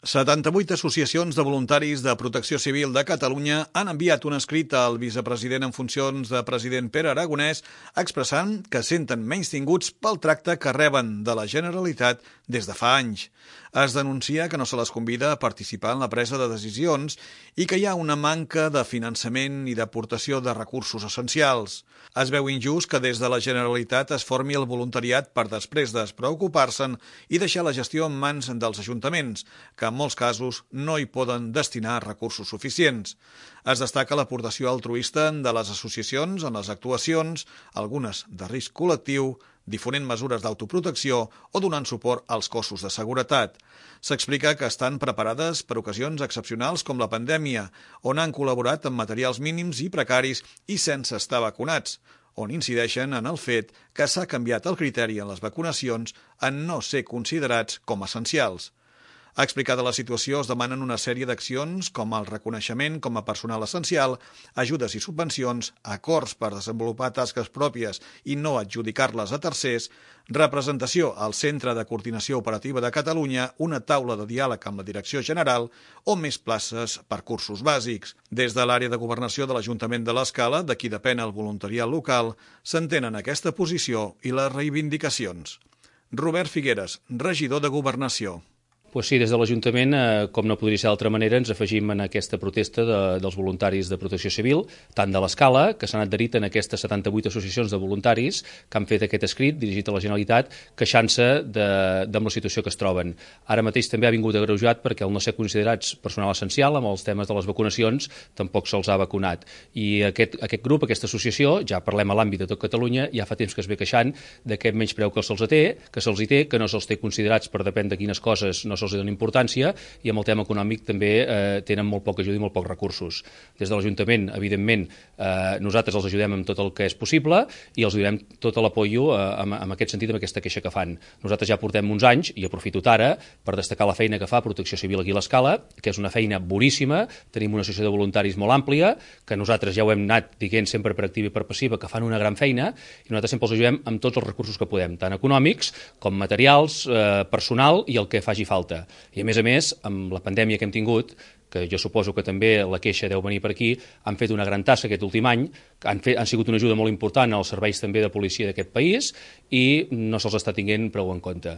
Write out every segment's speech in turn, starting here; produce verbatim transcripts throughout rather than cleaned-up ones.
setanta-vuit associacions de voluntaris de Protecció Civil de Catalunya han enviat un escrit al vicepresident en funcions de president Pere Aragonès expressant que senten menystinguts pel tracte que reben de la Generalitat des de fa anys. Es denuncia que no se les convida a participar en la presa de decisions i que hi ha una manca de finançament i d'aportació de recursos essencials. Es veu injust que des de la Generalitat es formi el voluntariat per després despreocupar-se'n i deixar la gestió en mans dels ajuntaments, que en molts casos no hi poden destinar recursos suficients. Es destaca l'aportació altruista de les associacions en les actuacions, algunes de risc col·lectiu, difonent mesures d'autoprotecció o donant suport als cossos de seguretat. S'explica que estan preparades per ocasions excepcionals com la pandèmia, on han col·laborat amb materials mínims i precaris i sense estar vacunats, on incideixen en el fet que s'ha canviat el criteri en les vacunacions en no ser considerats com essencials. Explicada la situació, es demanen una sèrie d'accions com el reconeixement com a personal essencial, ajudes i subvencions, acords per desenvolupar tasques pròpies i no adjudicar-les a tercers, representació al Centre de Coordinació Operativa de Catalunya, una taula de diàleg amb la Direcció General o més places per cursos bàsics. Des de l'àrea de governació de l'Ajuntament de l'Escala, de qui depèn el voluntariat local, s'entenen aquesta posició i les reivindicacions. Robert Figueres, regidor de Governació. Pues sí, des de l'Ajuntament, eh, com no podria ser d'altra manera, ens afegim en aquesta protesta de, dels voluntaris de Protecció Civil, tant de l'Escala, que s'han adherit en aquestes setanta-vuit associacions de voluntaris que han fet aquest escrit dirigit a la Generalitat, queixant-se de, de la situació que es troben. Ara mateix també ha vingut agreujat perquè al no ser considerats personal essencial, amb els temes de les vacunacions, tampoc se'ls ha vacunat. I aquest, aquest grup, aquesta associació, ja parlem a l'àmbit de tot Catalunya, ja fa temps que es ve queixant d'aquest menyspreu que se'ls té, que se'ls té, que no se'ls té considerats per depèn de quines coses no se'ls dona importància, i amb el tema econòmic també eh, tenen molt poca ajuda i molt pocs recursos. Des de l'Ajuntament, evidentment, eh, nosaltres els ajudem amb tot el que és possible i els donem tot l'apoio eh, en, en aquest sentit, amb aquesta queixa que fan. Nosaltres ja portem uns anys, i aprofito ara per destacar la feina que fa Protecció Civil aquí a l'Escala, que és una feina boníssima. Tenim una associació de voluntaris molt àmplia, que nosaltres ja ho hem anat dient sempre per activa i per passiva, que fan una gran feina, i nosaltres sempre els ajudem amb tots els recursos que podem, tant econòmics com materials, eh, personal i el que faci falta. I a més a més, amb la pandèmia que hem tingut, que jo suposo que també la queixa deu venir per aquí, han fet una gran tasca aquest últim any, han, fet, han sigut una ajuda molt important als serveis també de policia d'aquest país i no se'ls està tinguent prou en compte.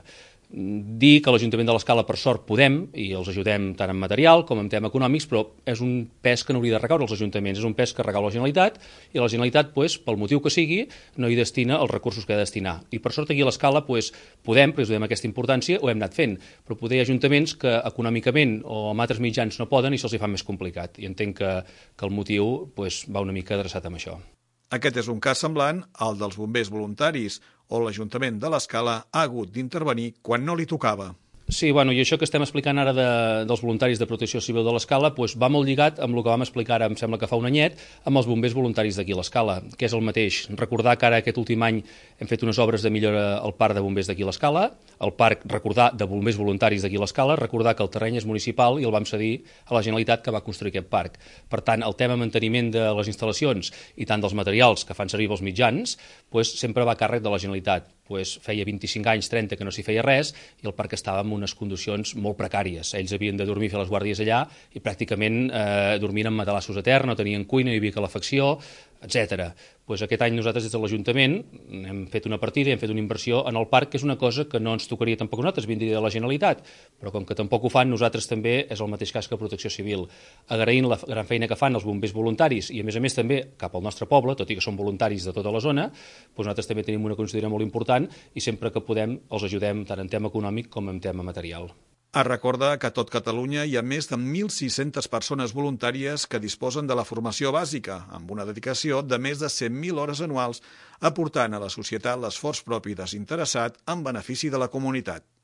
Dir que l'Ajuntament de l'Escala, per sort, podem, i els ajudem tant en material com en tema econòmics, però és un pes que no hauria de recaure als ajuntaments, és un pes que recau a la Generalitat, i la Generalitat, pues, pel motiu que sigui, no hi destina els recursos que ha de destinar. I per sort aquí a l'Escala pues, podem, perquè us donem aquesta importància, ho hem anat fent, però poder hi ha ajuntaments que econòmicament o amb altres mitjans no poden i se'ls hi fa més complicat. I entenc que, que el motiu pues, va una mica adreçat amb això. Aquest és un cas semblant al dels bombers voluntaris, on l'Ajuntament de l'Escala ha hagut d'intervenir quan no li tocava. Sí, bueno, i això que estem explicant ara de, dels voluntaris de Protecció Civil de l'Escala pues, va molt lligat amb el que vam explicar ara, em sembla que fa un anyet, amb els bombers voluntaris d'aquí a l'Escala, que és el mateix. Recordar que ara aquest últim any hem fet unes obres de millora al parc de bombers d'aquí a l'Escala, el parc, recordar, de bombers voluntaris d'aquí a l'Escala, recordar que el terreny és municipal i el vam cedir a la Generalitat que va construir aquest parc. Per tant, el tema manteniment de les instal·lacions i tant dels materials que fan servir els mitjans pues, sempre va a càrrec de la Generalitat. Pues, feia vint-i-cinc anys, trenta, que no s'hi feia res i el parc estava en unes condicions molt precàries. Ells havien de dormir, fer les guàrdies allà i pràcticament eh, dormien en matalassos a terra, no tenien cuina, no hi havia calefacció, etcètera. Pues aquest any nosaltres des de l'Ajuntament hem fet una partida i hem fet una inversió en el parc, que és una cosa que no ens tocaria tampoc a nosaltres, vindria de la Generalitat, però com que tampoc ho fan, nosaltres també és el mateix cas que Protecció Civil. Agraint la gran feina que fan els bombers voluntaris i a més a més també cap al nostre poble, tot i que són voluntaris de tota la zona, doncs nosaltres també tenim una consideració molt important i sempre que podem els ajudem tant en tema econòmic com en tema material. Es recorda que a tot Catalunya hi ha més de mil sis-centes persones voluntàries que disposen de la formació bàsica, amb una dedicació de més de cent mil hores anuals, aportant a la societat l'esforç propi desinteressat en benefici de la comunitat.